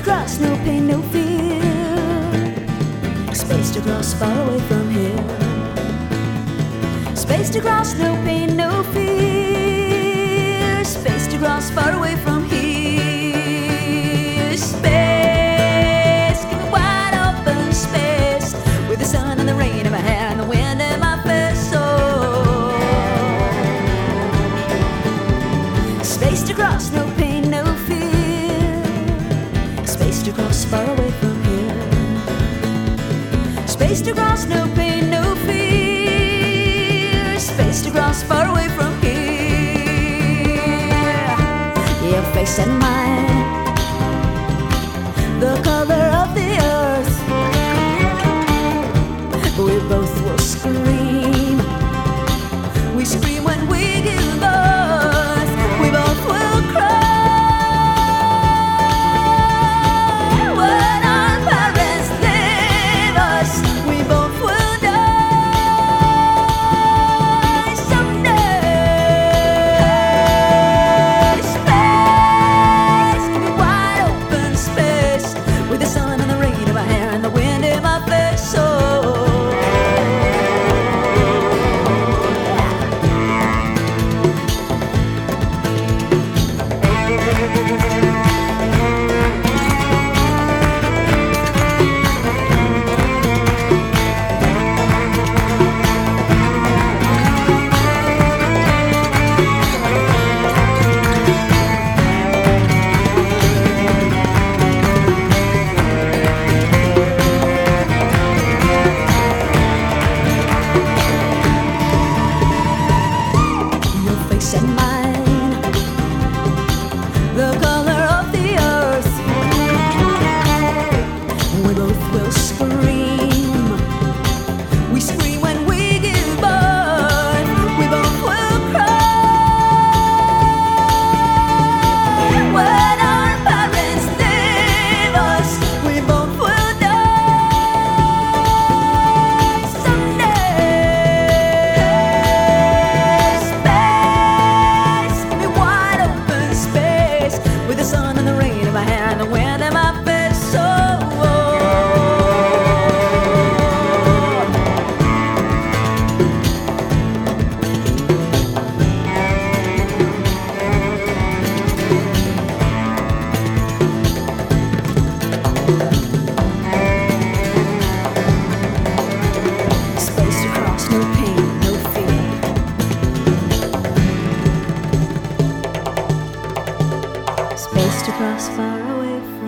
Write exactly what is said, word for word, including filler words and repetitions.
to cross, no pain, no fear. Space to cross, far away from here. Space to cross, no pain, no fear. Space to cross, far away from here. Space, give me wide open space, with the sun and the rain in my hair and the wind in my face. Oh, space to cross, no pain, no fear. Space to cross, far away from here. Space to cross, no pain, no fear. Space to cross, far away from here. Your face and mine, the color of the earth. We both will scream. We scream when we give birth. We both will cry when our parents leave us. We both will die someday. Space, give me wide open space, with the sun and the rain in my hair and the wind in my face. Oh, and mine, the color of the earth. We both will scream. We scream when we give birth. We both will cry when our parents leave us. We both will die someday. With the sun and the rain in my hair and the wind in my face. Oh, space to cross, no pain, no fear. Space to cross, far away from